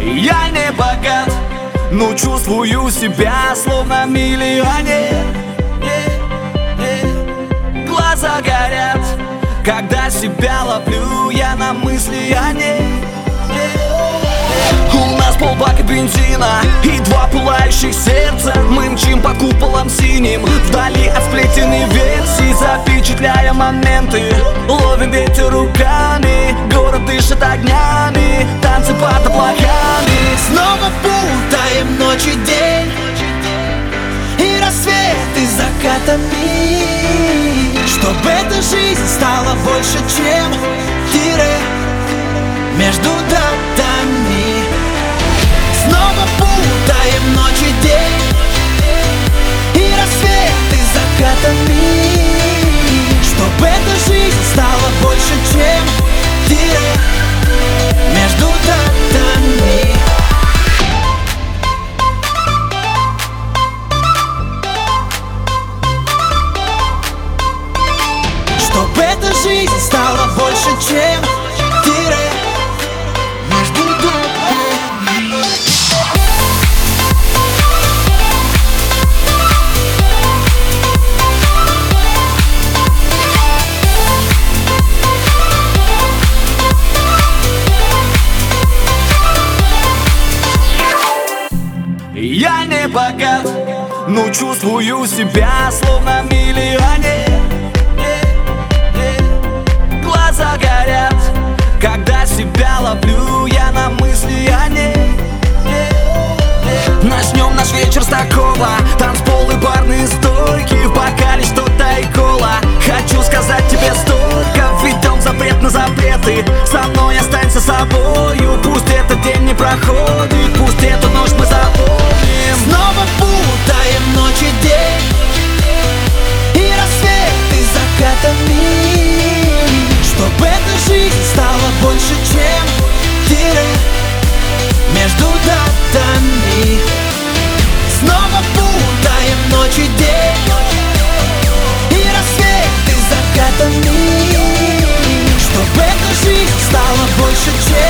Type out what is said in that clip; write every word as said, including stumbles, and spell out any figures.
Я не богат, но чувствую себя словно миллионер. Глаза горят, когда себя ловлю я на мысли о ней. У нас полбака бензина и два пылающих сердца. Мы мчим по куполам синим, вдали от сплетенной версий, запечатляя моменты, ловим ветер руками. Город дышит огнями, танцы под облаками. Снова путаем ночь и день, и рассвет, и закатами, чтобы эта жизнь стала больше, чем тире между датами. Снова путаем ночь и день, и рассвет, и закатами, чтобы эта жизнь стала больше, чем тире между датами. Чтобы эта жизнь стала больше, чем тире между датами. Я не богат, но чувствую себя словно миллионер. Глаза горят, когда себя ловлю я на мысли о ней. Начнем наш вечер с такого: танцпол и барные стойки, в бокале что-то и кола. Хочу сказать тебе столько, введем запрет на запреты. Со мной останься собою, пусть этот день не проходит, пусть эту ночь мы запомним. Снова путаем ночь и день, и рассвет, и закатами, чтобы эта жизнь стала больше, чем тире между датами. Снова путаем ночь и день, и рассвет, и закатами, чтобы эта жизнь стала больше, чем